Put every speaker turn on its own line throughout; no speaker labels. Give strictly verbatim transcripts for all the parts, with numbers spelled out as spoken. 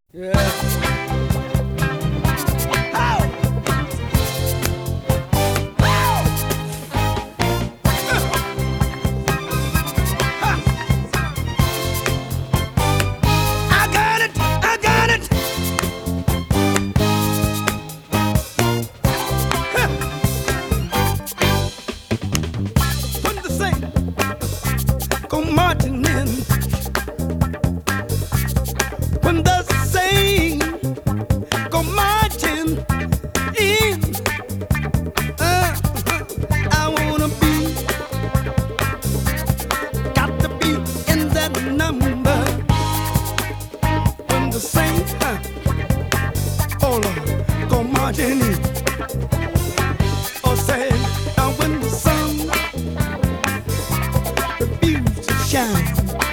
Yeah. Go marching in when the saints go marching in. Uh, I wanna be, got to be in that number when the saints, uh, oh Lord, go marching in. Or say, now when the sun refuse to shine.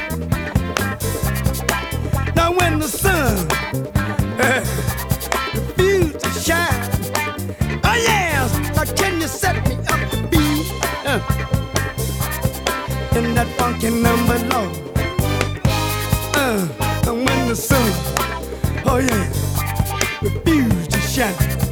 Now when the sun uh, refuse to shine, oh yes, now can you set me up to be uh, in that funky number, Lord? Uh, now when the sun, oh yeah, refuse to shine.